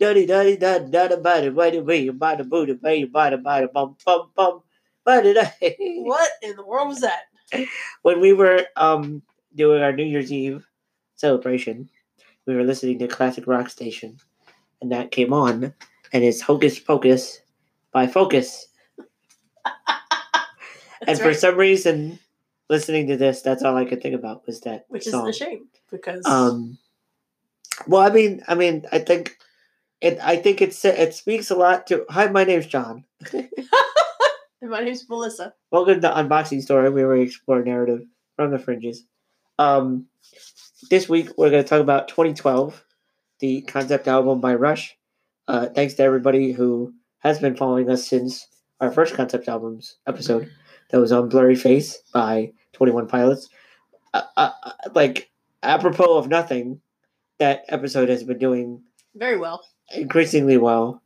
Duddy duddy dud duddy body body body body booty body body body bum bum bum body. What in the world was that? When we were doing our New Year's Eve celebration, we were listening to classic rock station, and that came on, and it's Hocus Pocus by Focus. And for some reason, listening to this, that's all I could think about was that Which song. is a shame because. Well, I mean, I think it speaks a lot to. Hi, my name's John. And my name's Melissa. Welcome to Unboxing Story, where we explore narrative from the fringes. This week we're going to talk about 2012, the concept album by Rush. Thanks to everybody who has been following us since our first concept albums episode that was on Blurry Face by 21 Pilots. Like, apropos of nothing, that episode has been doing very well, increasingly well.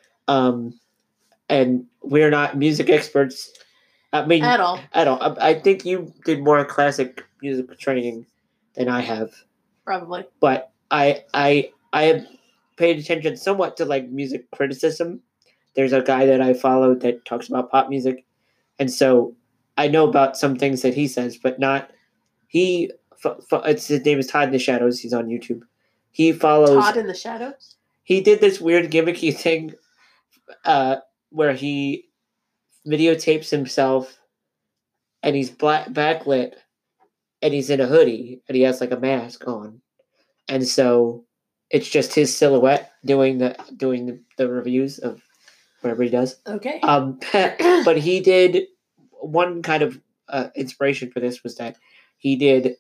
And we're not music experts. I mean, at all. I think you did more classic music training than I have. Probably. But I have paid attention somewhat to like music criticism. There's a guy that I follow that talks about pop music, and so I know about some things that he says, but not he. His name is Todd in the Shadows. He's on YouTube. He follows Todd in the Shadows. He did this weird gimmicky thing, where he videotapes himself, and he's backlit, and he's in a hoodie, and he has like a mask on, and so it's just his silhouette doing the reviews of whatever he does. Okay. But he did one kind of inspiration for this was that he did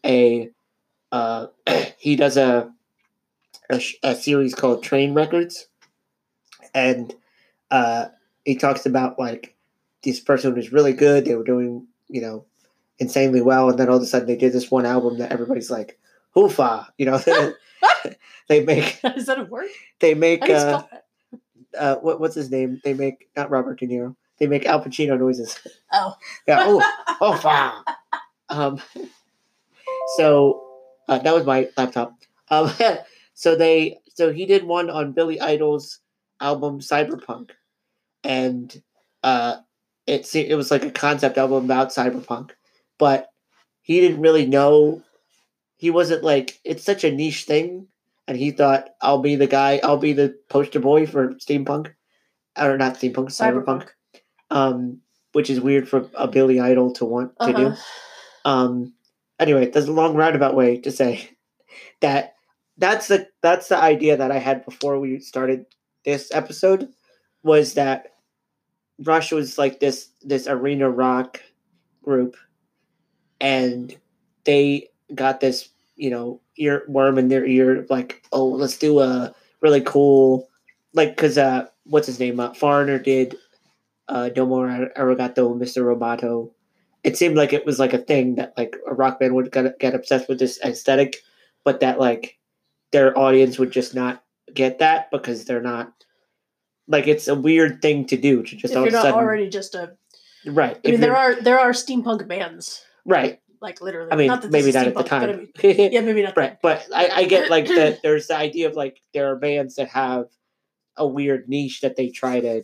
he does a series called Train Records, and he talks about like this person was really good. They were doing insanely well, and then all of a sudden they did this one album that everybody's like, "Hoofa!" They make. Is that a word? They make. How do you spell that? What's his name? They make not Robert De Niro. They make Al Pacino noises. Oh. Yeah. Hoofa. So that was my laptop. So he did one on Billy Idol's album Cyberpunk, and it was like a concept album about cyberpunk, but he didn't really know. He wasn't like, it's such a niche thing, and he thought, I'll be the guy, I'll be the poster boy for steampunk, or not steampunk, cyberpunk. Which is weird for a Billy Idol to want to do. Anyway, there's a long roundabout way to say that that's the idea that I had before we started this episode, was that Rush was like this arena rock group, and they got this earworm in their ear, like, oh, let's do a really cool, like, because what's his name, Foreigner did Domo Arigato Mr. Roboto. It seemed like it was like a thing that like a rock band would get obsessed with this aesthetic, but that like their audience would just not get that because they're not, like, it's a weird thing to do to just if all you're of a sudden, not already just a right. I mean, there are steampunk bands, right. Like literally. I mean, not that maybe not steampunk, at the time. but I mean, yeah, maybe not. Right, but I get like that. There's the idea of like there are bands that have a weird niche that they try to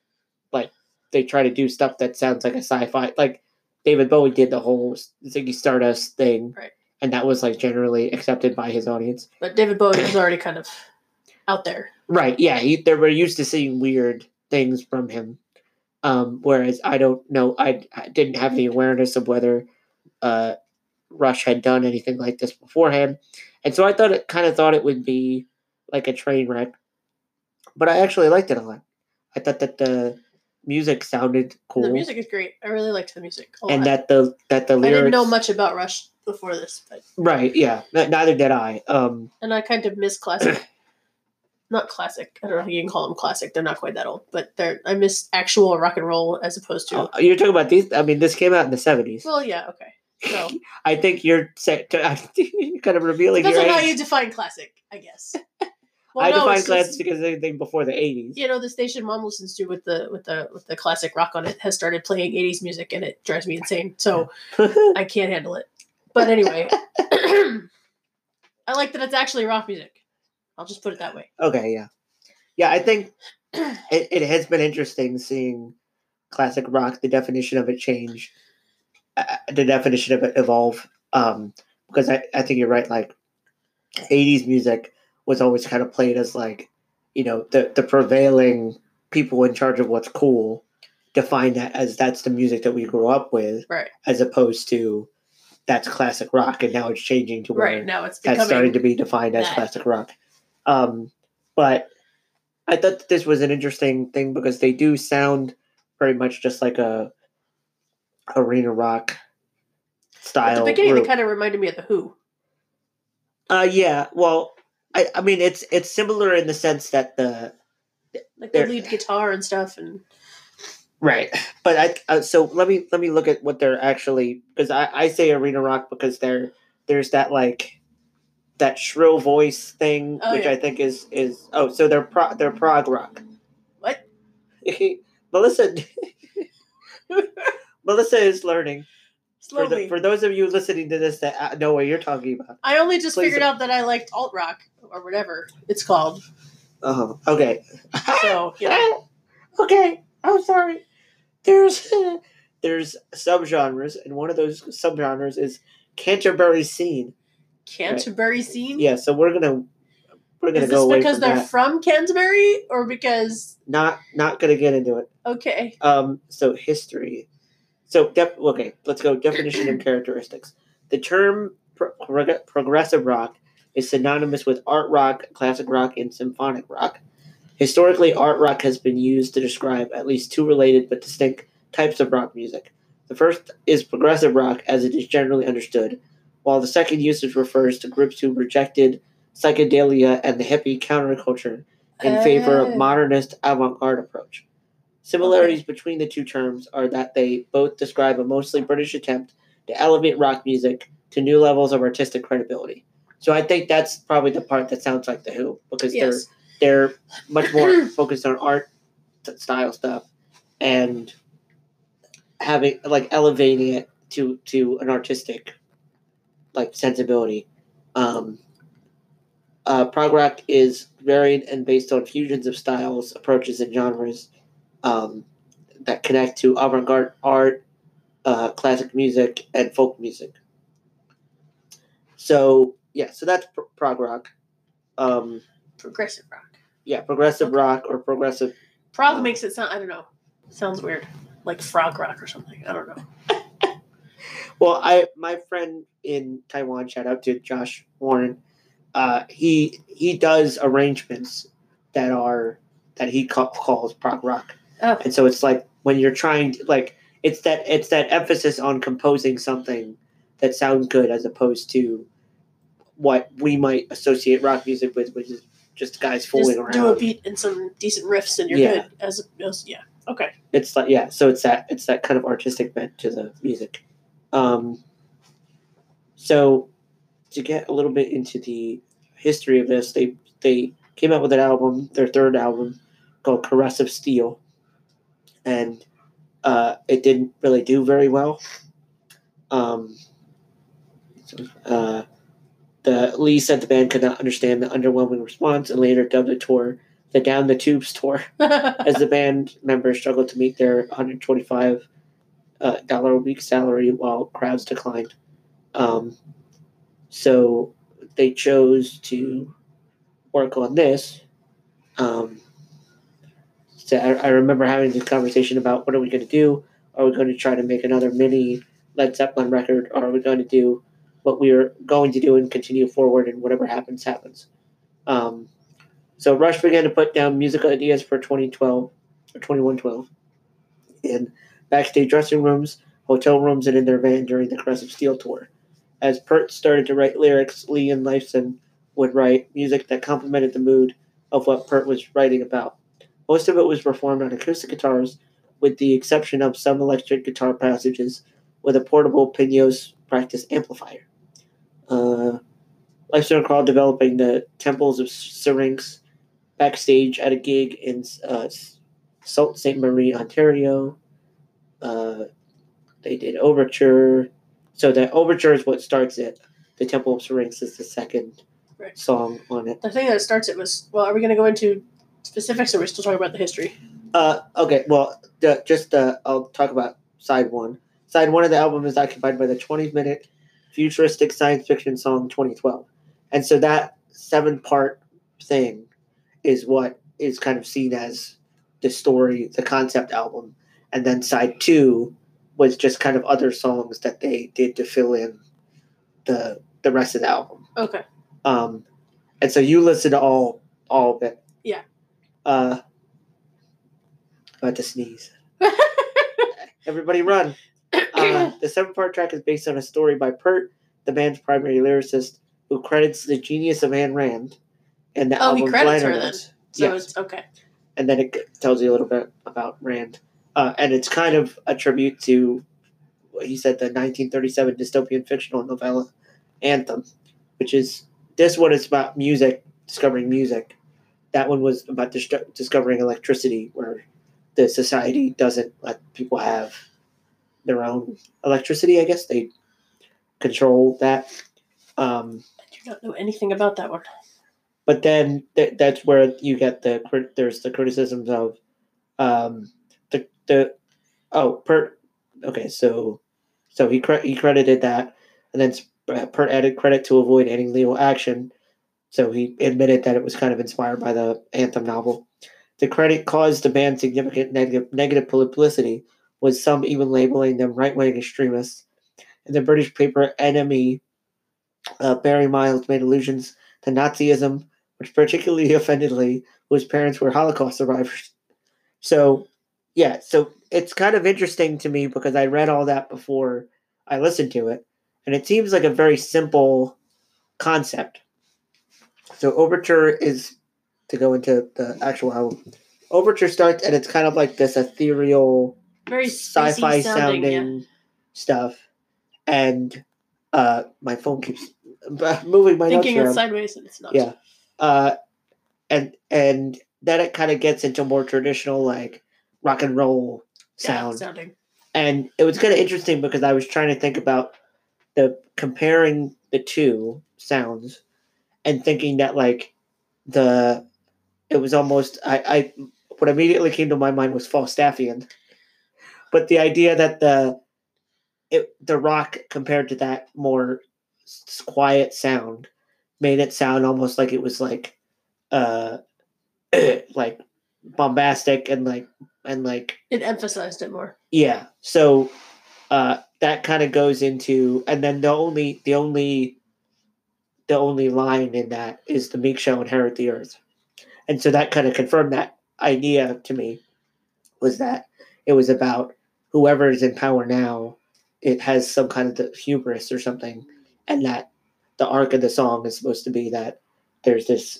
do stuff that sounds like a sci-fi. Like David Bowie did the whole Ziggy Stardust thing, right? And that was like generally accepted by his audience. But David Bowie was already kind of out there, right? Yeah, they were used to seeing weird things from him. Whereas I don't know, I didn't have any awareness of whether Rush had done anything like this beforehand, and so I thought it would be like a train wreck, but I actually liked it a lot. I thought that the music sounded cool. The music is great. I really liked the music a lot. And that the lyrics. I didn't know much about Rush before this, but right, yeah, neither did I. And I kind of miss classic. Not classic. I don't know if you can call them classic. They're not quite that old, but I miss actual rock and roll as opposed to. You're talking about these? I mean, this came out in the 70s. Well, yeah, okay. So I think you're kind of revealing. Depends on how you define classic, I guess. Well, I define classic because anything before the 80s. The station Mom listens to with the classic rock on it has started playing 80s music, and it drives me insane. So I can't handle it. But anyway, I like that it's actually rock music. I'll just put it that way. Okay, yeah. Yeah, I think it has been interesting seeing classic rock, the definition of it change, the definition of it evolve. Because I think you're right. Like 80s music was always kind of played as like, the prevailing people in charge of what's cool define that as that's the music that we grew up with, Right. as opposed to that's classic rock, and now it's changing to where Right. Now it's that's starting becoming to be defined as that. classic rock. But I thought that this was an interesting thing because they do sound very much just like a arena rock style. At the beginning, group. they kind of reminded me of the Who. Yeah. Well, I mean, it's similar in the sense that the lead guitar and stuff, and right. But so let me look at what they're actually, because I say arena rock because there's that like that shrill voice thing, which I think is so they're prog rock. What? Melissa is learning. Slowly. For those of you listening to this that know what you're talking about. I only just figured out that I liked alt rock or whatever it's called. Oh, okay. So okay. I'm sorry. There's subgenres, and one of those subgenres is Canterbury scene. Canterbury scene? Yeah, so we're gonna go away because from they're that. from Canterbury, or because not gonna get into it. Okay. So history. So okay, let's go definition and characteristics. The term progressive rock is synonymous with art rock, classic rock, and symphonic rock. Historically, art rock has been used to describe at least two related but distinct types of rock music. The first is progressive rock, as it is generally understood, while the second usage refers to groups who rejected psychedelia and the hippie counterculture in favor of modernist avant-garde approach. Similarities between the two terms are that they both describe a mostly British attempt to elevate rock music to new levels of artistic credibility. So I think that's probably the part that sounds like the Who, because they're much more focused on art style stuff and having like elevating it to an artistic like sensibility. Prog rock is varied and based on fusions of styles, approaches, and genres that connect to avant-garde art, classic music, and folk music. So that's prog rock. Progressive rock. Yeah, progressive rock or progressive. Prog makes it sound, I don't know, sounds weird, like frog rock or something. I don't know. Well, my friend in Taiwan, shout out to Josh Warren. He does arrangements that he calls prog rock. Oh. And so it's like when you're trying to like it's that emphasis on composing something that sounds good as opposed to what we might associate rock music with, which is just guys fooling around. Do a beat and some decent riffs and you're good. As okay. It's like so it's that kind of artistic bent to the music. So to get a little bit into the history of this, they came out with an album, their third album, called Caress of Steel, and it didn't really do very well. The Lee said the band could not understand the underwhelming response and later dubbed the tour the Down the Tubes tour, as the band members struggled to meet their $125 a week salary while crowds declined. So they chose to work on this. So I remember having this conversation about what are we going to do? Are we going to try to make another mini Led Zeppelin record, or are we going to do what we are going to do and continue forward, and whatever happens, happens? So Rush began to put down musical ideas for 2012 or 2112 in backstage dressing rooms, hotel rooms, and in their van during the Caress of Steel tour. As Peart started to write lyrics, Lee and Lifeson would write music that complemented the mood of what Peart was writing about. Most of it was performed on acoustic guitars, with the exception of some electric guitar passages with a portable Pinos practice amplifier. Lifeson recalled developing the Temples of Syrinx backstage at a gig in Sault Ste. Marie, Ontario. They did Overture. So the Overture is what starts it. The Temple of Syrinx is the second song on it. The thing that starts it was, well, are we going to go into specifics, or are we still talking about the history? Okay, well, I'll talk about side one. Side one of the album is occupied by the 20-minute futuristic science fiction song 2012. And so that 7-part thing is what is kind of seen as the story, the concept album. And then side 2 was just kind of other songs that they did to fill in the rest of the album. Okay. And so you listened to all of it. Yeah. About to sneeze. Everybody run. The 7-part track is based on a story by Pert, the band's primary lyricist, who credits the genius of Ayn Rand in the album's he credits liner her then. notes. So Yes. it's okay. And then it tells you a little bit about Rand. And it's kind of a tribute to what he said, the 1937 dystopian fictional novella Anthem, which is, this one is about music, discovering music. That one was about discovering electricity, where the society doesn't let people have their own electricity, I guess. They control that. I do not know anything about that one. But then that's where you get there's the criticisms of Pert. Okay, so he credited that, and then Pert added credit to avoid any legal action. So he admitted that it was kind of inspired by the Anthem novel. The credit caused the band significant negative publicity, with some even labeling them right-wing extremists. In the British paper NME, Barry Miles made allusions to Nazism, which particularly offended Lee, whose parents were Holocaust survivors. So, yeah, so it's kind of interesting to me because I read all that before I listened to it, and it seems like a very simple concept. So Overture is, to go into the actual album, Overture starts and it's kind of like this ethereal, very sci-fi sounding stuff. And my phone keeps moving my thinking notes it's sideways and it's not. Yeah. And then it kind of gets into more traditional, like, rock and roll sounding. And it was kind of interesting because I was trying to think about comparing the two sounds and thinking that, like, it was almost, what immediately came to my mind was Falstaffian. But the idea that the rock compared to that more quiet sound made it sound almost like it was like like bombastic and like it emphasized it more. Yeah. So that kind of goes into, and then the only line in that is the meek shall inherit the earth. And so that kind of confirmed that idea to me, was that it was about whoever is in power now, it has some kind of hubris or something, and that the arc of the song is supposed to be that there's this,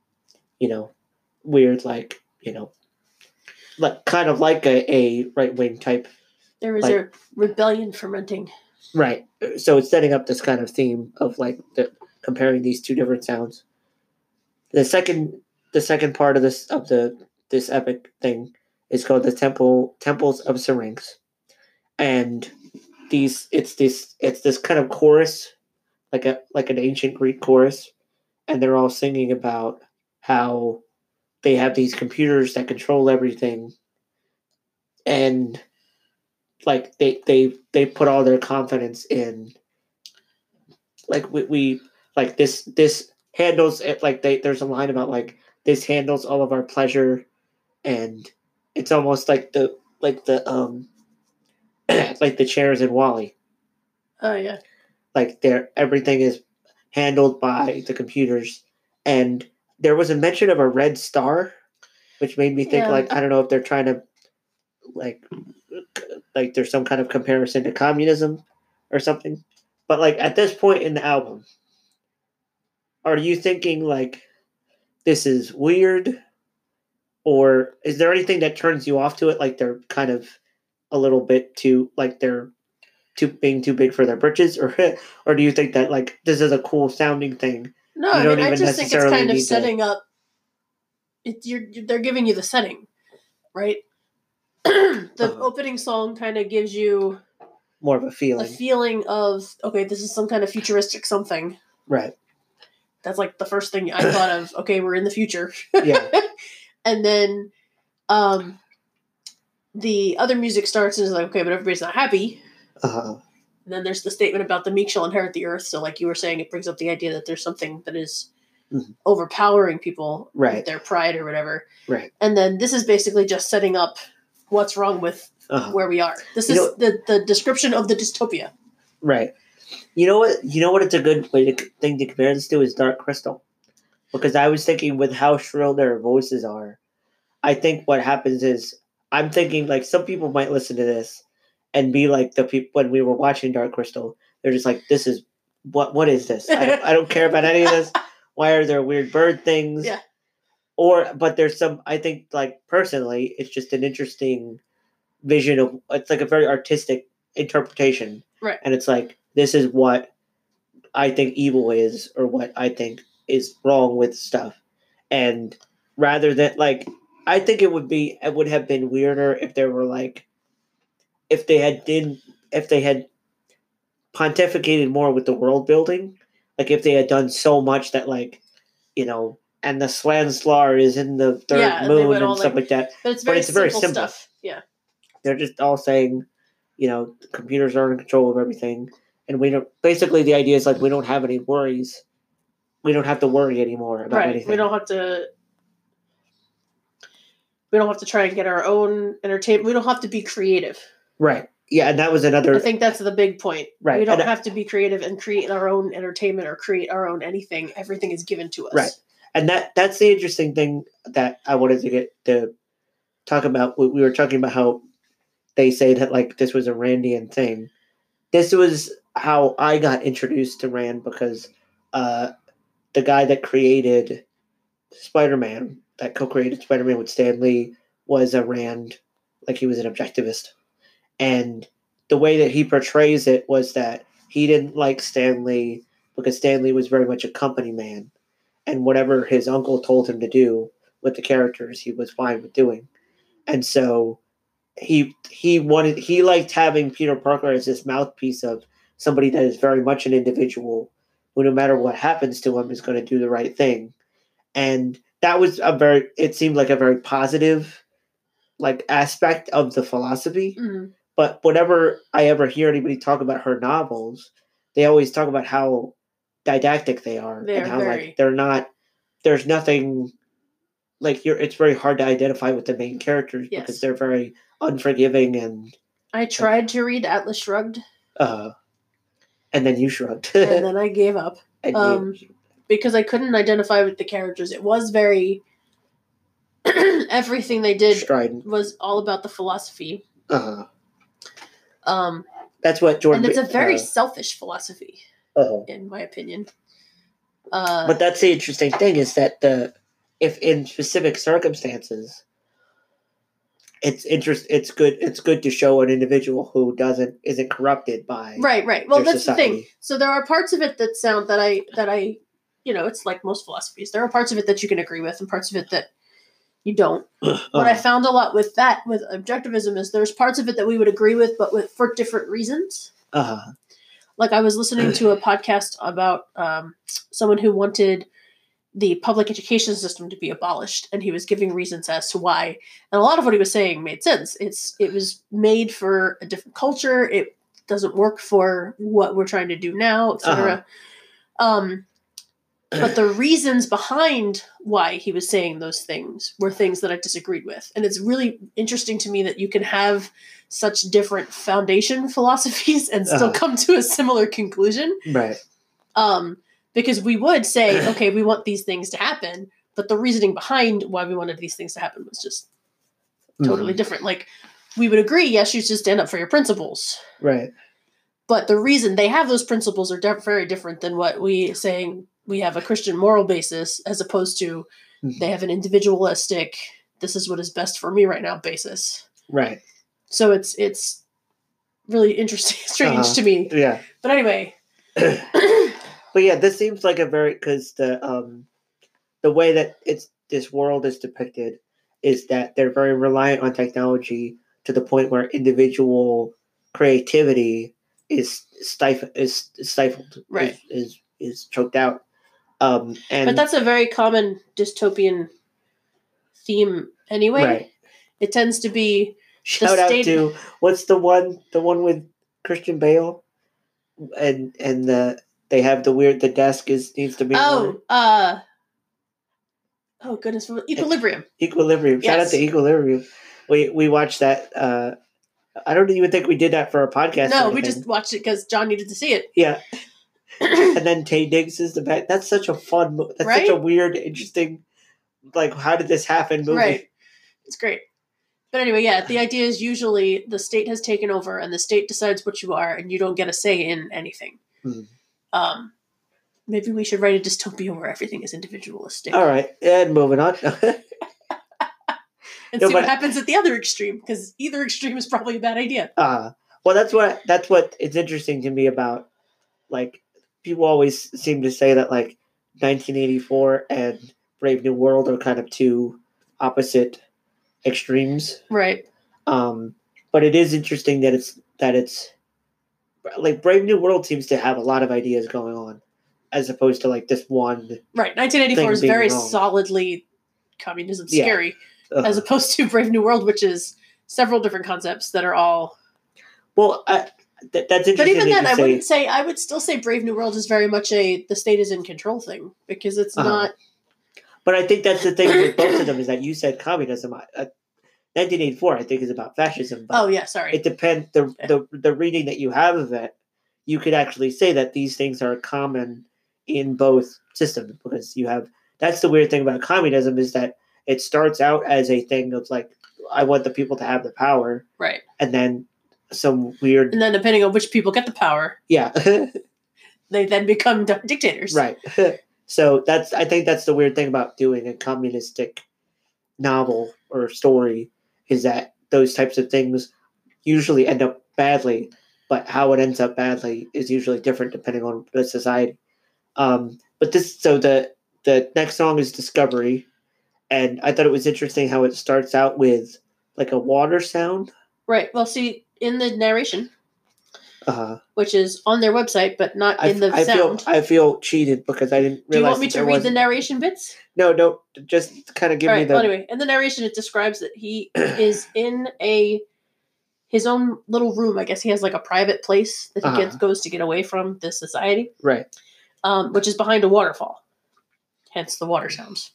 weird, like kind of like a right-wing type. There was a rebellion fermenting. Right. So it's setting up this kind of theme of like comparing these two different sounds. The second part of this epic thing is called the Temples of Syrinx. And it's this kind of chorus, like an ancient Greek chorus, and they're all singing about how they have these computers that control everything, and like they put all their confidence in, like, we like this handles it, like there's a line about like, this handles all of our pleasure, and it's almost like the like the chairs in WALL-E. Oh yeah. Like everything is handled by the computers, and there was a mention of a red star, which made me think, like, I don't know if they're trying to like there's some kind of comparison to communism or something. But like at this point in the album, are you thinking like this is weird, or is there anything that turns you off to it? Like they're kind of a little bit too, like they're being too big for their britches, or do you think that like this is a cool sounding thing? No, I just think it's kind of setting up. They're giving you the setting, right? The opening song kind of gives you more of a feeling. A feeling of, okay, this is some kind of futuristic something. Right. That's like the first thing I thought of. Okay, we're in the future. Yeah. And then the other music starts and it's like, okay, but everybody's not happy. Uh-huh. And then there's the statement about the meek shall inherit the earth. So like you were saying, it brings up the idea that there's something that is overpowering people with their pride or whatever. Right. And then this is basically just setting up what's wrong with where we are. This is the description of the dystopia. Right. You know what it's a good thing to compare this to is Dark Crystal. Because I was thinking with how shrill their voices are, I think what happens is, I'm thinking like some people might listen to this and be like the people when we were watching Dark Crystal, they're just like, this is, what is this? I don't care about any of this. Why are there weird bird things? Yeah. But there's some, I think like personally, it's just an interesting vision of, it's like a very artistic interpretation. Right. And it's like, this is what I think evil is, or what I think is wrong with stuff. And rather than like, I think it would have been weirder if there were like, if they had pontificated more with the world building, like if they had done so much that like, and the Slanslar is in the third moon and stuff like that. But it's very simple stuff. Yeah. They're just all saying, computers are in control of everything. And we don't, basically the idea is like, we don't have any worries. We don't have to worry anymore about anything. We don't have to try and get our own entertainment. We don't have to be creative. Right. Yeah, and that was another... I think that's the big point. Right. We don't have to be creative and create our own entertainment or create our own anything. Everything is given to us. Right. And that's the interesting thing that I wanted to get to talk about. We were talking about how they say that like this was a Randian thing. This was how I got introduced to Rand, because the guy that created Spider-Man, that co-created Spider-Man with Stan Lee, was a Rand, like he was an objectivist. And the way that he portrays it was that he didn't like Stan Lee because Stan Lee was very much a company man. And whatever his uncle told him to do with the characters, he was fine with doing. And so he liked having Peter Parker as this mouthpiece of somebody that is very much an individual who, no matter what happens to him, is going to do the right thing. And that was it seemed like a very positive like aspect of the philosophy. Mm-hmm. But whenever I ever hear anybody talk about her novels, they always talk about how didactic they are. And how like they're not, there's nothing like it's very hard to identify with the main characters because they're very unforgiving. And I tried to read Atlas Shrugged. And then you shrugged. And then I gave up. Because I couldn't identify with the characters. It was very everything they did strident. Was all about the philosophy. That's what Jordan. And it's a very selfish philosophy, in my opinion. But that's the interesting thing is that if in specific circumstances, it's good to show an individual who isn't corrupted by right. Well, that's society. the thing. So there are parts of it that I it's like most philosophies. There are parts of it that you can agree with, and parts of it that you don't. What I found a lot with objectivism is there's parts of it that we would agree with, but for different reasons. Like I was listening to a podcast about someone who wanted the public education system to be abolished, and he was giving reasons as to why. And a lot of what he was saying made sense. It was made for a different culture. It doesn't work for what we're trying to do now, etc. But the reasons behind why he was saying those things were things that I disagreed with. And it's really interesting to me that you can have such different foundation philosophies and still come to a similar conclusion. Right. Because we would say, okay, we want these things to happen, but the reasoning behind why we wanted these things to happen was just totally different. Like, we would agree, yes, you should stand up for your principles. Right. But the reason they have those principles are very different than what we saying we have a Christian moral basis, as opposed to they have an individualistic, this is what is best for me right now basis. Right. So it's really interesting, strange to me. Yeah. But anyway. But yeah, this seems like because the way that this world is depicted is that they're very reliant on technology to the point where individual creativity is stifled, right? Is choked out. But that's a very common dystopian theme anyway. Right. It tends to be Shout out to what's the one with Christian Bale, and they have the desk needs to be oh goodness, Equilibrium. Equilibrium. Shout out to Equilibrium. We watched that. I don't even think we did that for a podcast. No, we just watched it because John needed to see it. Yeah. And then Taye Diggs is the back. That's such a fun. That's right? such a weird, interesting. Like, how did this happen? Movie. Right. It's great. But anyway, yeah, the idea is usually the state has taken over and the state decides what you are, and you don't get a say in anything. Maybe we should write a dystopia where everything is individualistic. All right, and moving on. And see what happens at the other extreme, because either extreme is probably a bad idea. Well, that's what it's interesting to me about, like, people always seem to say that, like, 1984 and Brave New World are kind of two opposite extremes. Right. But it is interesting that it's like Brave New World seems to have a lot of ideas going on, as opposed to like this one. Right. 1984 is very solidly communism scary. As opposed to Brave New World, which is several different concepts that are all. Well, that's interesting. But even then, I would still say Brave New World is very much the state is in control thing, because it's not. But I think that's the thing with both of them is that you said communism. 1984, I think, is about fascism. But sorry. It depends. The reading that you have of it, you could actually say that these things are common in both systems, because you have. That's the weird thing about communism is that it starts out as a thing of like, I want the people to have the power. Right. And then some weird. And then depending on which people get the power. Yeah. They then become dictators. Right. So I think that's the weird thing about doing a communistic novel or story is that those types of things usually end up badly, but how it ends up badly is usually different depending on the society. But the next song is Discovery. And I thought it was interesting how it starts out with like a water sound. Right. Well, see, in the narration, which is on their website, but not in the sound. I feel cheated because I didn't realize. Do you want me to read the narration bits? No. Just kind of give me the. Well, anyway, in the narration, it describes that he is in his own little room. I guess he has like a private place that he goes to get away from this society. Right. Which is behind a waterfall. Hence the water sounds.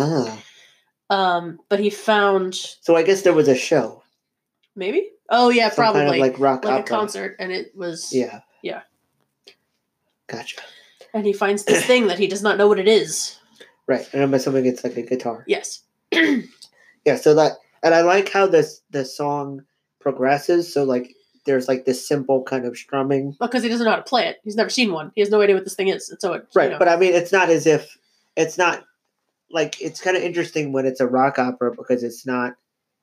But he found. So I guess there was a show. Maybe. Oh yeah, probably kind of like rock like opera. A concert, and it was. Yeah. Gotcha. And he finds this thing that he does not know what it is. Right, and I'm assuming it's like a guitar. Yes. Yeah. So that, and I like how the song progresses. So like, there's like this simple kind of strumming. Because he doesn't know how to play it. He's never seen one. He has no idea what this thing is, and so it. Right, but I mean, it's not as if it's not. Like, it's kind of interesting when it's a rock opera because it's not.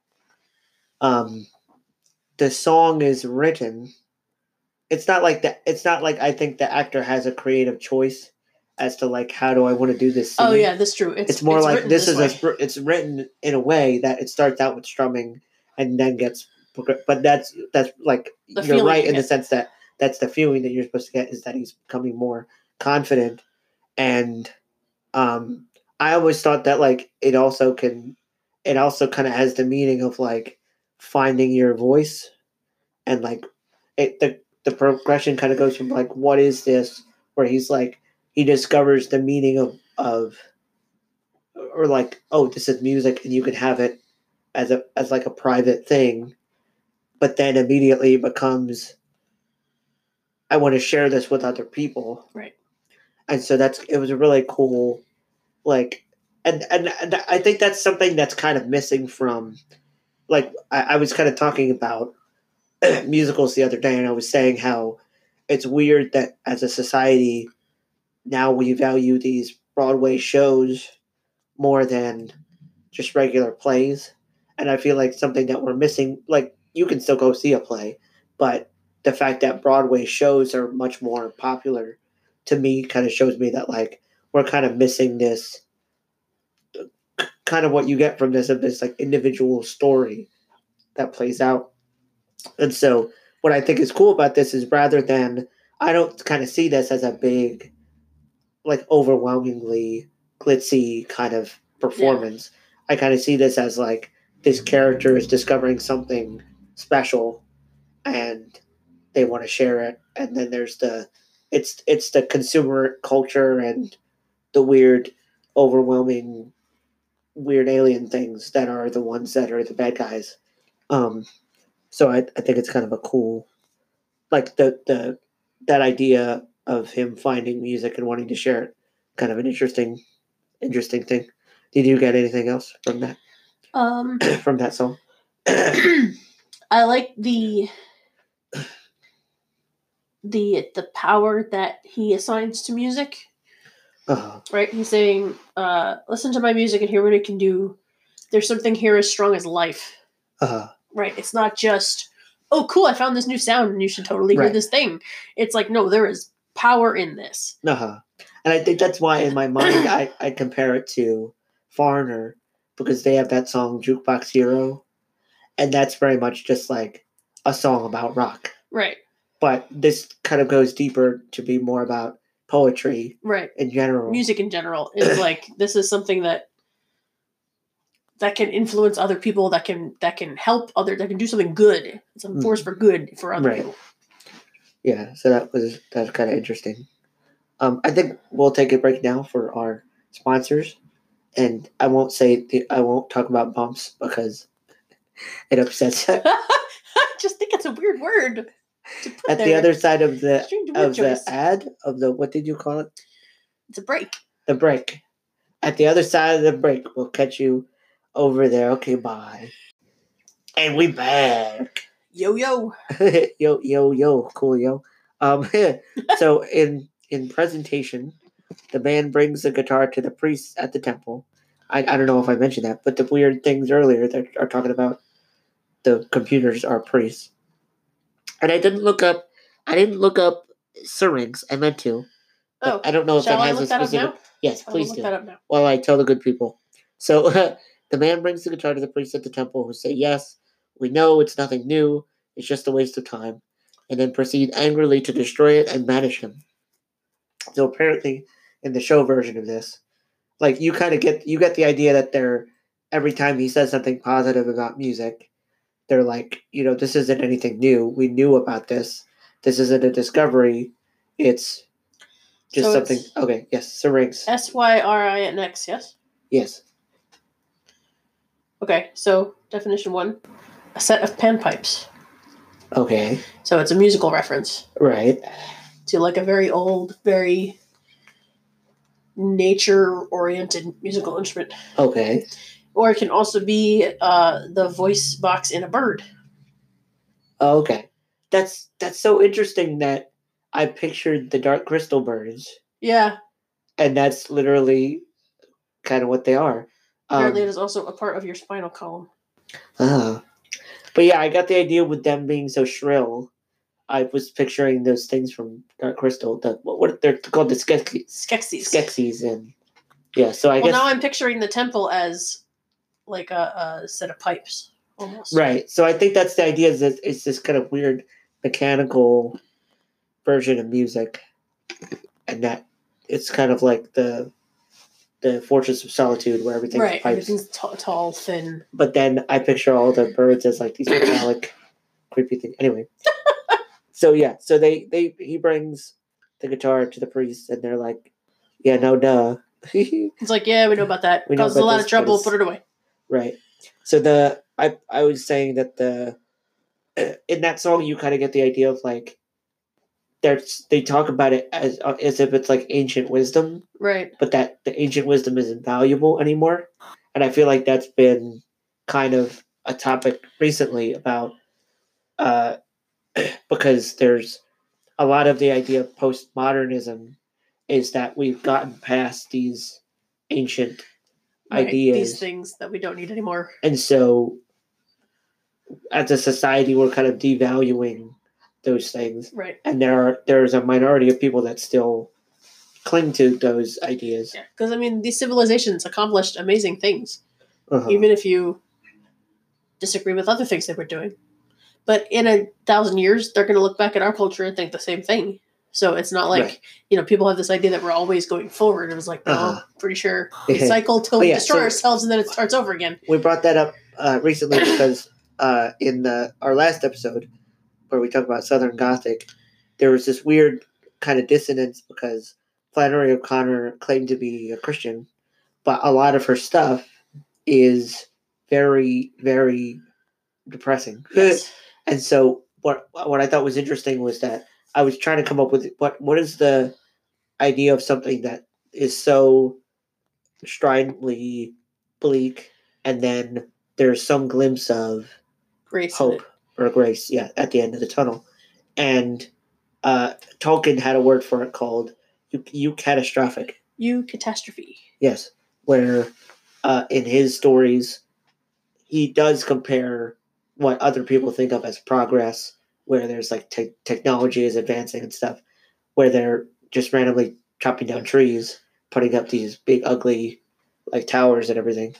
The song is written. It's not like that. It's not like I think the actor has a creative choice as to like how do I want to do this scene. Oh yeah, that's true. It's more like this is it's written in a way that it starts out with strumming and then gets. But that's like you're right in the sense that that's the feeling that you're supposed to get is that he's becoming more confident, and I always thought that like it also kind of has the meaning of like finding your voice, and like the progression kind of goes from like what is this, where he's like he discovers the meaning of or like, oh, this is music and you can have it as like a private thing, but then immediately it becomes I want to share this with other people, right? And so it was a really cool. Like, and I think that's something that's kind of missing from, like, I was kind of talking about musicals the other day, and I was saying how it's weird that as a society now we value these Broadway shows more than just regular plays, and I feel like something that we're missing. Like, you can still go see a play, but the fact that Broadway shows are much more popular to me kind of shows me that like. We're kind of missing this kind of what you get from this of this like individual story that plays out. And so what I think is cool about this is rather than I don't kind of see this as a big like overwhelmingly glitzy kind of performance. I kind of see this as like this character is discovering something special, and they want to share it. And then there's it's the consumer culture and the weird, overwhelming, weird alien things that are the ones that are the bad guys. So I think it's kind of a cool, like that idea of him finding music and wanting to share it. Kind of an interesting thing. Did you get anything else from that from that song? I like the power that he assigns to music. Right? He's saying, listen to my music and hear what it can do. There's something here as strong as life. Right? It's not just, oh, cool, I found this new sound and you should totally hear this thing. It's like, no, there is power in this. And I think that's why in my mind I compare it to Foreigner, because they have that song Jukebox Hero, and that's very much just like a song about rock. Right. But this kind of goes deeper to be more about poetry. Right. In general. Music in general is like, this is something that can influence other people, that can help that can do something good. It's a force for good for other people. Yeah, so that was kind of interesting. I think we'll take a break now for our sponsors, and I won't talk about bumps because it upsets them. I just think it's a weird word to put At there. the other side of the choice. What did you call it? It's a break. The break. At the other side of the break, we'll catch you over there. Okay, bye. And we back. Yo yo. yo, cool yo. So in presentation, the band brings the guitar to the priests at the temple. I don't know if I mentioned that, but the weird things earlier that are talking about the computers are priests. And I didn't look up syrinx. I meant to. Oh, I don't know if that has a specific. Yes, please do. That up now. Well, I tell the good people. So the man brings the guitar to the priests at the temple, who say, "Yes, we know it's nothing new. It's just a waste of time," and then proceed angrily to destroy it and banish him. So apparently, in the show version of this, like you get the idea that they're every time he says something positive about music, they're like, this isn't anything new. We knew about this. This isn't a discovery. It's just something. Okay, yes, syrinx. SYRINX, yes? Yes. Okay, so definition 1, a set of panpipes. Okay. So it's a musical reference. Right. To like a very old, very nature-oriented musical instrument. Okay. Or it can also be the voice box in a bird. Okay. That's so interesting that I pictured the dark crystal birds. Yeah. And that's literally kind of what they are. Apparently it is also a part of your spinal column. But yeah, I got the idea with them being so shrill. I was picturing those things from Dark Crystal. What they're called, the Skeksis. And yeah, so I guess. Well, now I'm picturing the temple as like a set of pipes, almost. Right. So I think that's the idea. Is that it's this kind of weird mechanical version of music, and that it's kind of like the Fortress of Solitude, where everything's pipes. Everything's tall, thin. But then I picture all the birds as like these metallic, creepy things. Anyway. So yeah, so he brings the guitar to the priest, and they're like, "Yeah, no, duh." It's like, yeah, we know about that. Causes a lot of trouble. Put it away. Right. So I was saying that in that song you kind of get the idea of like they talk about it as if it's like ancient wisdom, right? But that the ancient wisdom isn't valuable anymore, and I feel like that's been kind of a topic recently about. Because there's a lot of the idea of postmodernism is that we've gotten past these ancient ideas. These things that we don't need anymore. And so as a society, we're kind of devaluing those things. Right. And there's a minority of people that still cling to those ideas. Yeah, because, I mean, these civilizations accomplished amazing things. Even if you disagree with other things they were doing. But in 1,000 years, they're going to look back at our culture and think the same thing. So it's not like, Right. People have this idea that we're always going forward. It was like, no, Uh-huh. pretty sure we cycle till we destroy ourselves and then it starts over again. We brought that up recently because in our last episode where we talked about Southern Gothic, there was this weird kind of dissonance because Flannery O'Connor claimed to be a Christian, but a lot of her stuff is very, very depressing. Yes. And so what I thought was interesting was that I was trying to come up with what is the idea of something that is so stridently bleak, and then there's some glimpse of Grace hope or grace, at the end of the tunnel. And Tolkien had a word for it called eucatastrophic. Eucatastrophe. Yes, where in his stories he does compare what other people think of as progress, where there's like technology is advancing and stuff, where they're just randomly chopping down trees, putting up these big ugly like towers and everything.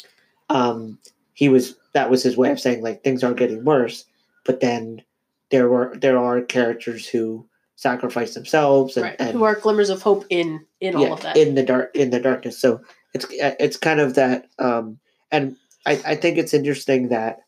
That was his way of saying like things are getting worse, but then there are characters who sacrifice themselves and who are glimmers of hope in all of that in the darkness. So it's kind of that, and I think it's interesting that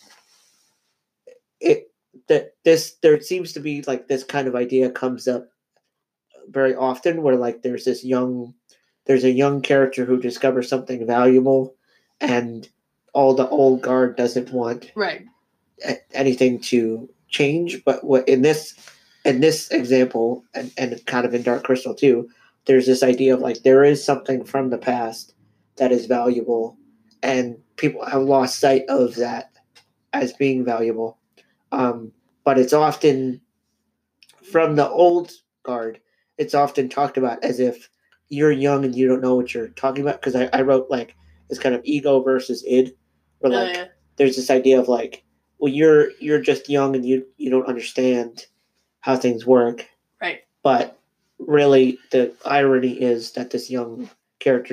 there seems to be like this kind of idea comes up very often where like there's a young character who discovers something valuable, and all the old guard doesn't want anything to change. But what in this example, and kind of in Dark Crystal too, there's this idea of like there is something from the past that is valuable, and people have lost sight of that as being valuable. But it's often from the old guard. It's often talked about as if you're young and you don't know what you're talking about. Because I wrote like this kind of ego versus id, where like there's this idea of like, well, you're just young and you don't understand how things work, right? But really, the irony is that this young character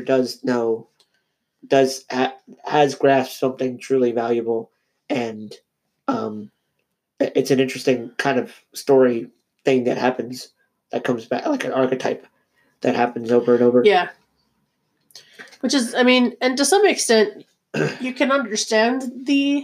has grasped something truly valuable, and it's an interesting kind of story thing that happens, that comes back like an archetype that happens over and over. Yeah. Which is, I mean, and to some extent, you can understand the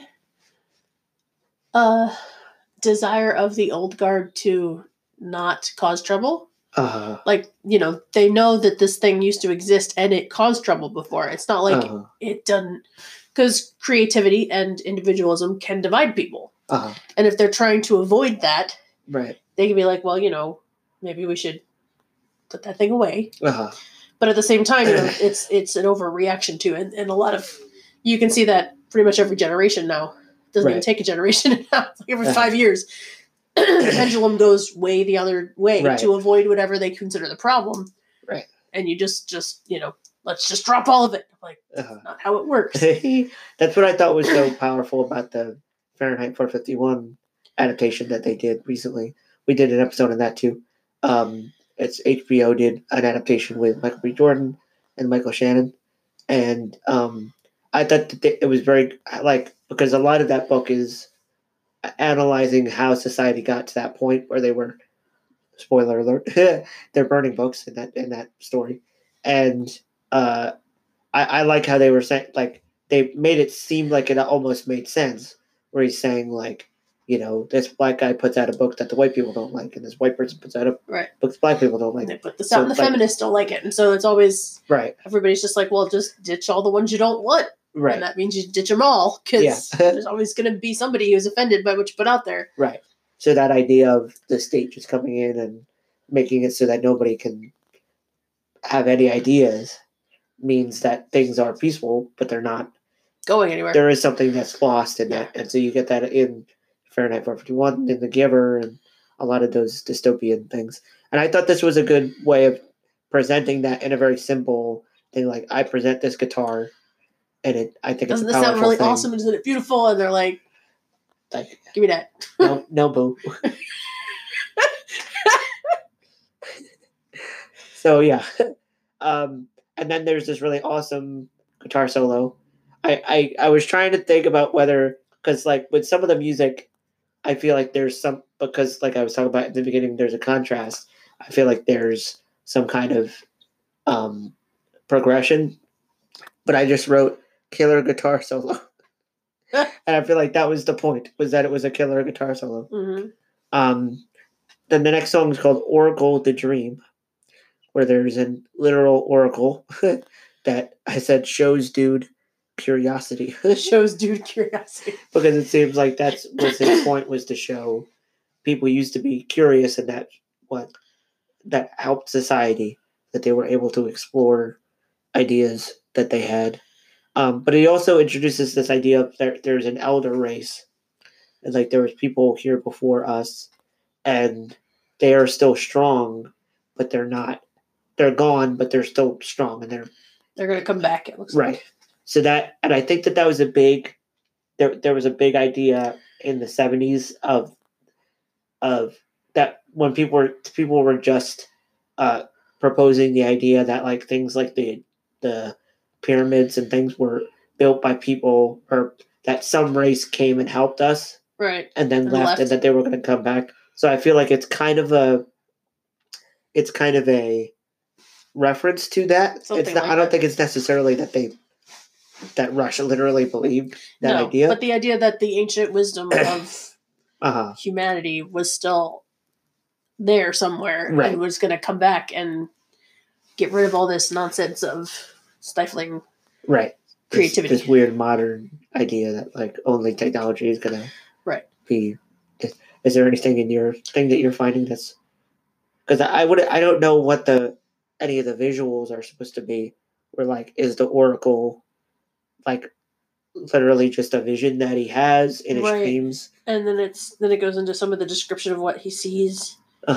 desire of the old guard to not cause trouble. Like, they know that this thing used to exist and it caused trouble before. It's not like it doesn't, because creativity and individualism can divide people. And if they're trying to avoid that, right, they can be like, well, maybe we should put that thing away. But at the same time, it's an overreaction to it. And a lot of, you can see that pretty much every generation now. It doesn't even take a generation now. Like every 5 years, the pendulum goes way the other way to avoid whatever they consider the problem. Right. And you just let's just drop all of it. Like, that's not how it works. That's what I thought was so powerful about the Fahrenheit 451 adaptation that they did recently. We did an episode on that too. It's HBO did an adaptation with Michael B. Jordan and Michael Shannon, and I thought that it was very because a lot of that book is analyzing how society got to that point where they were, spoiler alert, they're burning books in that story, and I like how they were saying, like, they made it seem like it almost made sense, where he's saying like, this black guy puts out a book that the white people don't like, and this white person puts out a book that black people don't like. And they put this out, and the feminists don't like it, and so it's always everybody's just like, well, just ditch all the ones you don't want, and that means you ditch them all, because there's always going to be somebody who's offended by what you put out there. Right. So that idea of the state just coming in and making it so that nobody can have any ideas means that things are peaceful, but they're not going anywhere. There is something that's lost in that, and so you get that in Fahrenheit 451, in The Giver, and a lot of those dystopian things. And I thought this was a good way of presenting that in a very simple thing. Like, I present this guitar, and I think doesn't it's a powerful this sound really thing. awesome? Isn't it beautiful? And they're like, give me that. No, boo. So yeah, and then there's this really awesome guitar solo. I was trying to think about whether, because like with some of the music, I feel like there's some, because like I was talking about in the beginning, there's a contrast. I feel like there's some kind of progression, but I just wrote killer guitar solo. And I feel like that was the point, was that it was a killer guitar solo. Mm-hmm. Then the next song is called Oracle the Dream, where there's a literal oracle that I said shows dude curiosity. Shows dude curiosity. Because it seems like that's was his point, was to show people used to be curious, and that helped society, that they were able to explore ideas that they had. But he also introduces this idea of there's an elder race, and like there was people here before us, and they are still strong, but they're not. They're gone, but they're still strong, and they're going to come back. It looks right. Like. So that, and I think that was a big. There was a big idea in the 70s of that, when people were just proposing the idea that like things like the pyramids and things were built by people, or that some race came and helped us, right, and then left, and that they were going to come back. So I feel like it's kind of a reference to that. Something it's not, like I don't think it's necessarily that Russia literally believed that idea, but the idea that the ancient wisdom of humanity was still there somewhere, right, and was going to come back and get rid of all this nonsense of stifling, right, creativity. This weird modern idea that like only technology is going to be. Is there anything in your thing that you're finding that's, because I don't know what any of the visuals are supposed to be. Where like, is the oracle like literally just a vision that he has in his dreams, and then it goes into some of the description of what he sees.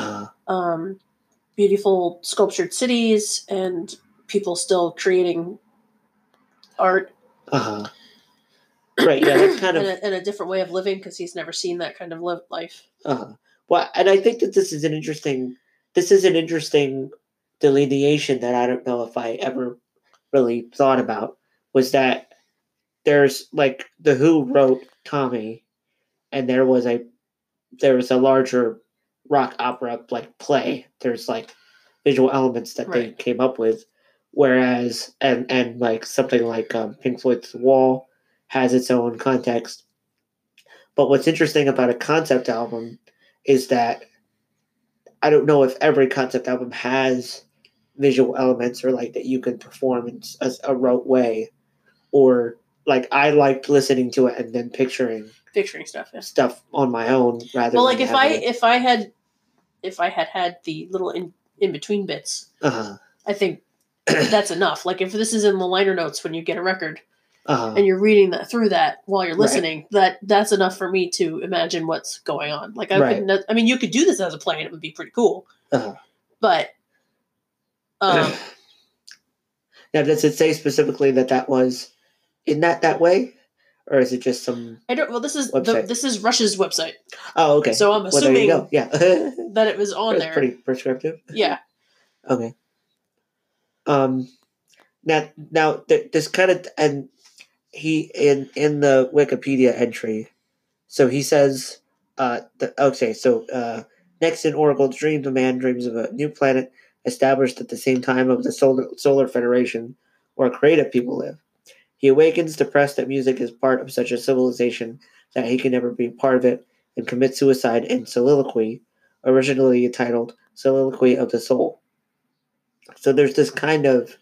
Beautiful sculptured cities and people still creating art. Right, yeah, that's kind of and a different way of living, because he's never seen that kind of life. Well, and I think that this is an interesting delineation that I don't know if I ever really thought about, was that there's like the Who wrote Tommy, and there was a larger rock opera like play. There's like visual elements that they came up with, whereas and like something like Pink Floyd's The Wall has its own context. But what's interesting about a concept album is that I don't know if every concept album has visual elements, or like that you can perform in a rote way, or like I liked listening to it and then picturing stuff on my own rather. Well, like if I had the little in between bits, I think that's enough. Like if this is in the liner notes when you get a record, and you're reading that through that while you're listening, that's enough for me to imagine what's going on. Like I mean, you could do this as a play and it would be pretty cool. But now, does it say specifically that was in that way, or is it just some? I don't. Well, this is Rush's website. Oh, okay. So I'm assuming that it was on there. Pretty prescriptive. Yeah. Okay. Now this kind of, and he in the Wikipedia entry, so he says, next in Oracle Dreams, a man dreams of a new planet established at the same time of the Solar Federation, where creative people live. He awakens, depressed that music is part of such a civilization that he can never be part of it, and commits suicide in Soliloquy, originally entitled Soliloquy of the Soul. So there's this kind of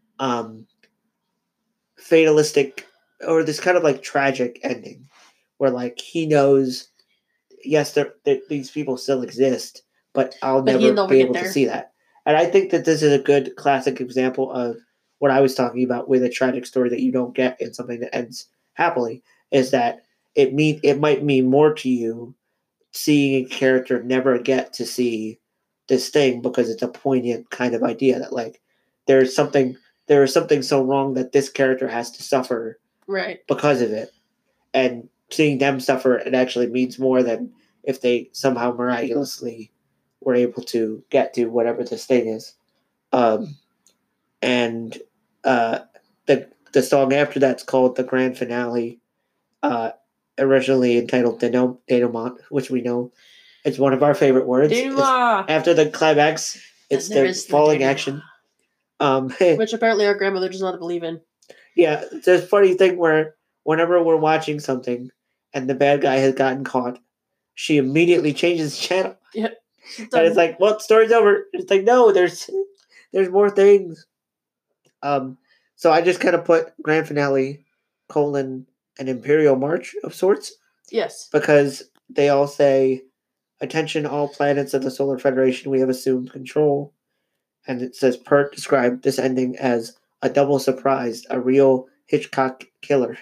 fatalistic, or this kind of like tragic ending, where like he knows, yes, these people still exist, but I'll never be able to see that. And I think that this is a good classic example of what I was talking about with a tragic story that you don't get in something that ends happily, is that it might mean more to you seeing a character never get to see this thing, because it's a poignant kind of idea that like there is something so wrong that this character has to suffer because of it, and seeing them suffer, it actually means more than if they somehow miraculously were able to get to whatever this thing is. And the song after that's called The Grand Finale, originally entitled Denouement, which we know It's one of our favorite words. Denouement. After the climax, it's the falling action. Which apparently our grandmother does not believe in. Yeah, it's a funny thing where whenever we're watching something and the bad guy has gotten caught, she immediately changes the channel. Yeah. And it's like, well, the story's over. It's like, no, there's more things. So I just kind of put grand finale, an Imperial March of sorts. Yes. Because they all say, attention all planets of the Solar Federation, we have assumed control. And it says, Pert described this ending as a double surprise, a real Hitchcock killer.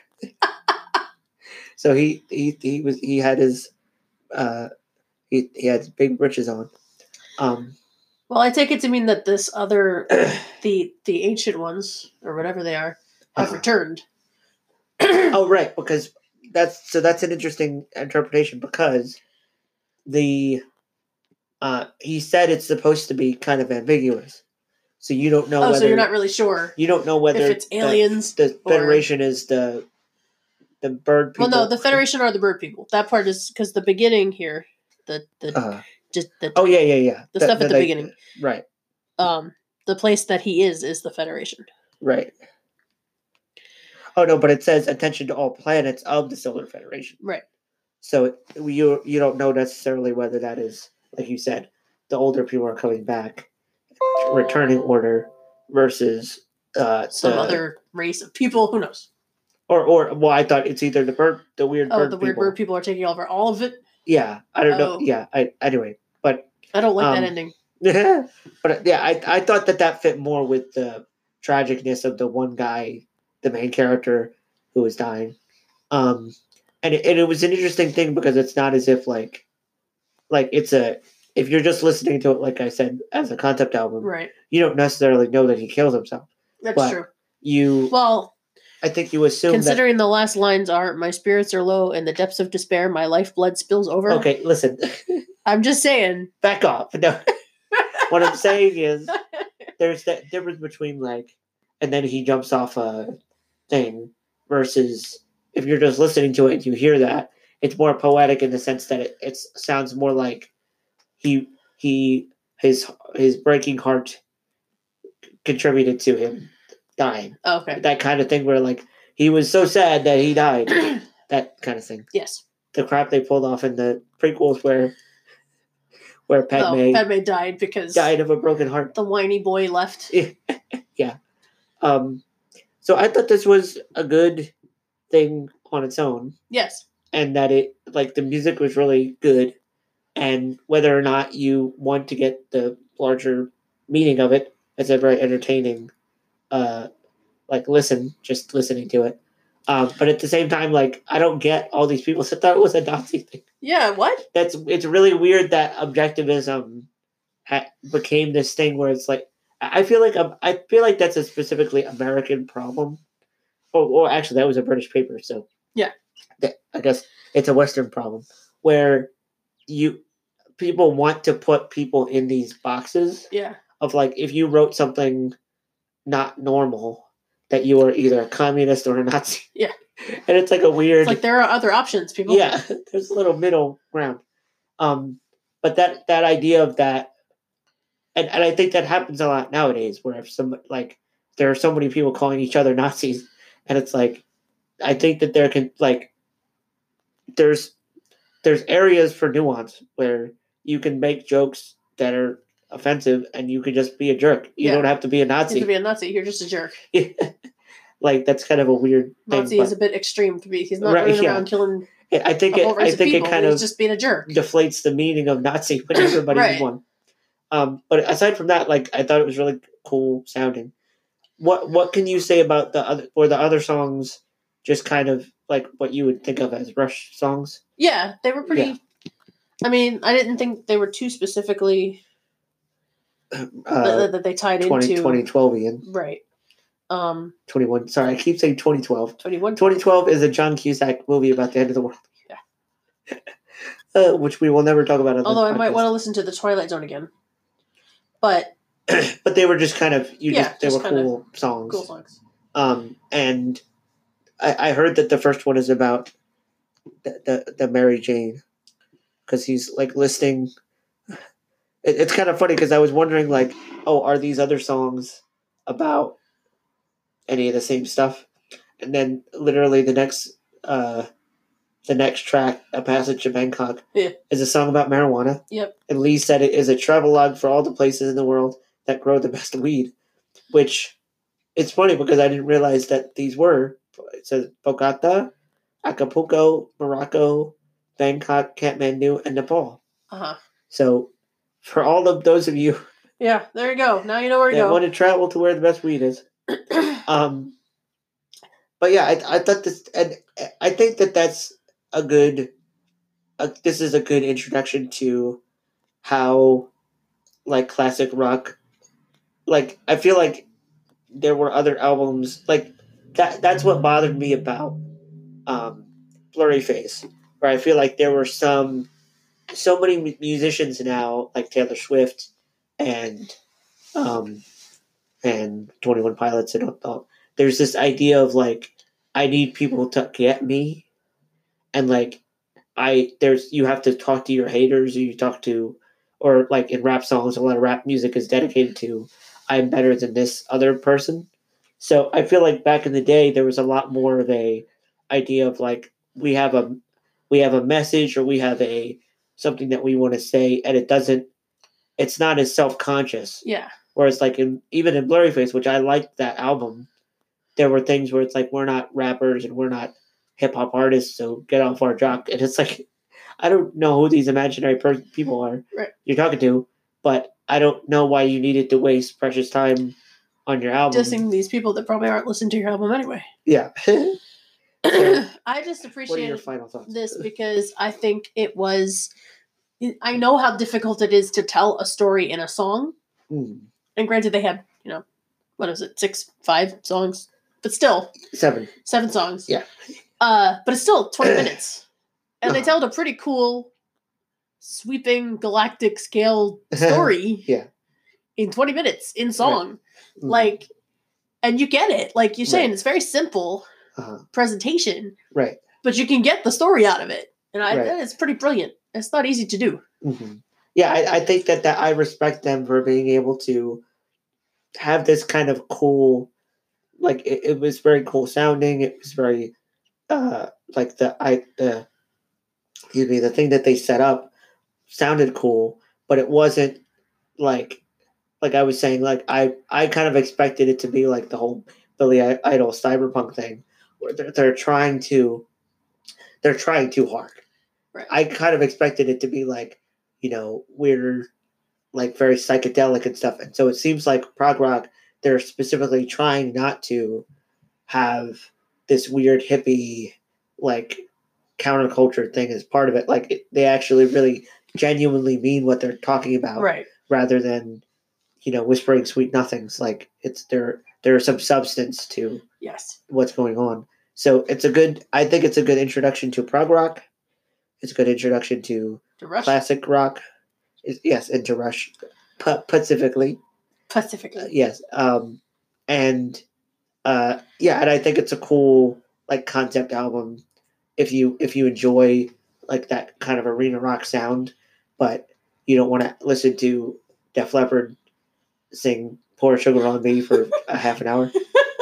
So he had his he had big britches on. Well, I take it to mean that this other the ancient ones or whatever they are have returned. Oh, right, because that's an interesting interpretation because he said it's supposed to be kind of ambiguous. So you don't know whether... so you're not really sure. You don't know whether... If it's aliens the Federation is the bird people. Well, no, the Federation are the bird people. That part is... Because the beginning here... The yeah. The stuff at the beginning. Right. The place that he is the Federation. Right. Oh, no, but it says attention to all planets of the Solar Federation. Right. So you don't know necessarily whether that is, like you said, the older people are coming back, returning order versus some other race of people. Who knows? Or well, I thought it's either the weird bird people are taking over all of it. Yeah, I don't know. Yeah, anyway, but I don't like that ending. But yeah, I thought that fit more with the tragicness of the one guy, the main character, who was dying. And it was an interesting thing because it's not as if like it's if you're just listening to it, like I said, as a concept album, right? You don't necessarily know that he kills himself. That's true. I think you assume considering the last lines are, my spirits are low in the depths of despair, my lifeblood spills over. Okay, listen. I'm just saying. Back off. No. What I'm saying is there's that difference between and then he jumps off a thing versus if you're just listening to it and you hear that, it's more poetic in the sense that it sounds more like his breaking heart contributed to him dying. Okay. That kind of thing where he was so sad that he died. That kind of thing. Yes. The crap they pulled off in the prequels where Padme died of a broken heart. The whiny boy left. Yeah. So I thought this was a good thing on its own. Yes. And that it the music was really good, and whether or not you want to get the larger meaning of it, it's a very entertaining just listening to it. But at the same time, I don't get all these people that thought it was a Nazi thing. Yeah, what? It's really weird that objectivism became this thing where it's I feel like that's a specifically American problem. Or actually, that was a British paper, so yeah, I guess it's a Western problem where people want to put people in these boxes. Yeah. Of if you wrote something not normal, that you are either a communist or a Nazi. Yeah. And it's a weird... It's there are other options, people. Yeah, there's a little middle ground. But that idea of that... And I think that happens a lot nowadays, where if there are so many people calling each other Nazis, and it's I think that there can... There's areas for nuance where you can make jokes that are offensive and you can just be a jerk. You don't have to be a Nazi. You have to be a Nazi. You're just a jerk. That's kind of a weird thing. Nazi is a bit extreme to be. He's not running around killing. I think it kind of just being a jerk deflates the meaning of Nazi when everybody's one. But aside from that, I thought it was really cool sounding. What can you say about the other songs? Just kind of what you would think of as Rush songs. Yeah, they were pretty. Yeah. I mean, I didn't think they were too specifically. That they tied into 2012 Ian. Right. 21. Sorry, I keep saying 2012. 2012 is a John Cusack movie about the end of the world. Yeah. Which we will never talk about. Although I might want to listen to The Twilight Zone again. But they were just kind of they were cool songs. Cool songs. And I heard that the first one is about the Mary Jane because he's like listing. It's kind of funny because I was wondering like, oh, are these other songs about any of the same stuff? And then literally the next track, A Passage to Bangkok, is a song about marijuana. Yep. And Lee said it is a travelogue for all the places in the world that grow the best weed, which it's funny because I didn't realize that these were. It says Bogota, Acapulco, Morocco, Bangkok, Kathmandu, and Nepal. Uh-huh. So for all of those of you Yeah, there you go. Now you know where to go. Want to travel to where the best weed is. But yeah, I thought this, and I think that that's a good. This is a good introduction to how, like, classic rock. Like, I feel like there were other albums like that. That's what bothered me about Blurry Face, where I feel like there were so many musicians now, like Taylor Swift and um, 21 Pilots and all. There's this idea of like I need people to get me, and like you have to talk to your haters, or you talk to, or like in rap songs, a lot of rap music is dedicated to I'm better than this other person. So I feel like back in the day there was a lot more of a idea of like we have a message, or we have a something that we want to say, and it's not as self-conscious. Yeah. Whereas like even in Blurry Face, which I liked that album, there were things where it's like we're not rappers and we're not hip hop artists, so get off our jock. And it's like I don't know who these imaginary people are you're talking to, but I don't know why you needed to waste precious time on your album. Dissing these people that probably aren't listening to your album anyway. Yeah. I just appreciate What are your final thoughts? This because I think it was. I know how difficult it is to tell a story in a song. Mm. And granted, they had, what is it, 5 songs? But still. 7 songs. Yeah. But it's still 20 minutes. And they told a pretty cool, sweeping, galactic scale story yeah. in 20 minutes in song. Right. Mm-hmm. Like, and you get it. Like you're saying, It's very simple presentation. Right. But you can get the story out of it. And it's pretty brilliant. It's not easy to do. Mm-hmm. Yeah, I think that I respect them for being able to have this kind of cool, like it was very cool sounding. It was very like the thing that they set up sounded cool, but it wasn't like I was saying, like I kind of expected it to be like the whole Billy Idol cyberpunk thing, where they're trying too hard. Right. I kind of expected it to be like, weird, like very psychedelic and stuff. And so it seems like prog rock, they're specifically trying not to have this weird hippie, like counterculture thing as part of it. Like they actually really genuinely mean what they're talking about, right? Rather than, whispering sweet nothings. Like there's some substance to what's going on. So I think it's a good introduction to prog rock. It's a good introduction to classic rock. Yes, and to Rush, specifically. Yes. And I think it's a cool like concept album if you enjoy like that kind of arena rock sound, but you don't want to listen to Def Leppard sing "Pour Sugar on Me" for a half an hour.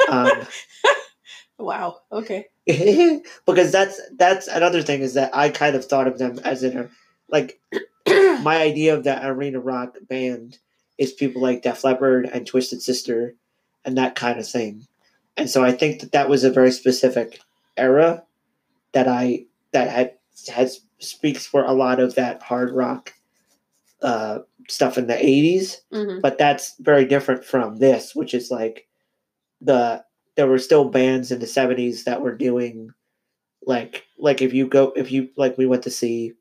Wow. Okay. Because that's another thing is that I kind of thought of them as my idea of that arena rock band is people like Def Leppard and Twisted Sister and that kind of thing. And so I think that was a very specific era that has speaks for a lot of that hard rock stuff in the 80s. Mm-hmm. But that's very different from this, which is like there were still bands in the 70s that were doing like if you we went to see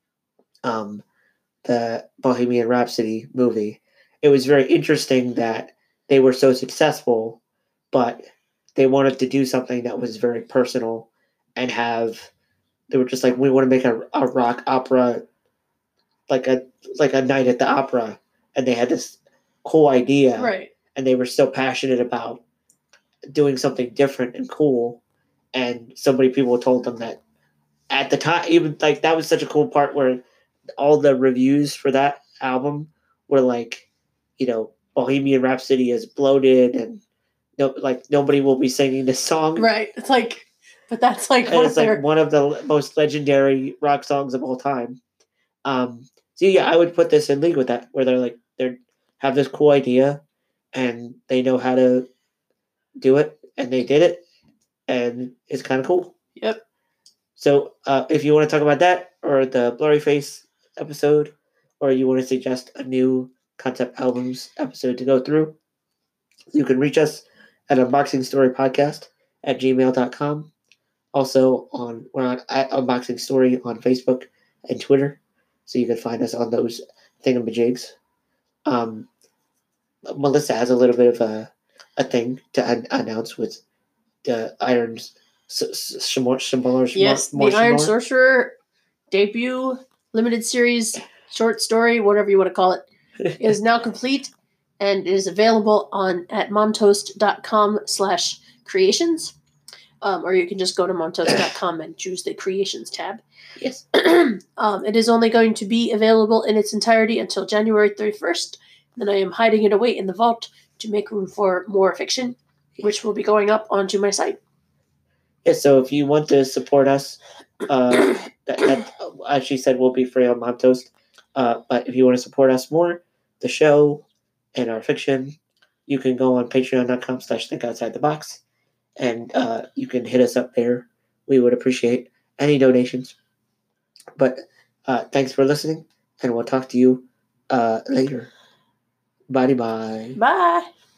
the Bohemian Rhapsody movie. It was very interesting that they were so successful, but they wanted to do something that was very personal and they were just like, we want to make a rock opera, like a night at the opera. And they had this cool idea. Right. And they were so passionate about doing something different and cool. And so many people told them that at the time, even like that was such a cool part where all the reviews for that album were like, Bohemian Rhapsody is bloated and nobody will be singing this song. Right. It's like, but that's like one of the most legendary rock songs of all time. So yeah, I would put this in league with that, where they have this cool idea, and they know how to do it, and they did it, and it's kind of cool. Yep. So if you want to talk about that, or the Blurry Face episode, or you want to suggest a new concept albums episode to go through, you can reach us at unboxingstorypodcast@gmail.com. Also we're on at Unboxing Story on Facebook and Twitter, so you can find us on those thingamajigs. Melissa has a little bit of a thing to announce with the Irons. Yes, the Iron Sorcerer debut limited series short story, whatever you want to call it, is now complete and is available at momtoast.com/creations. Or you can just go to momtoast.com and choose the creations tab. Yes. It is only going to be available in its entirety until January 31st. Then I am hiding it away in the vault to make room for more fiction, which will be going up onto my site. Yeah, so if you want to support us, that as she said, will be free on Mom Toast. But if you want to support us more, the show and our fiction, you can go on patreon.com/thinkoutsidethebox, and you can hit us up there. We would appreciate any donations. But thanks for listening, and we'll talk to you later. Bye. Bye.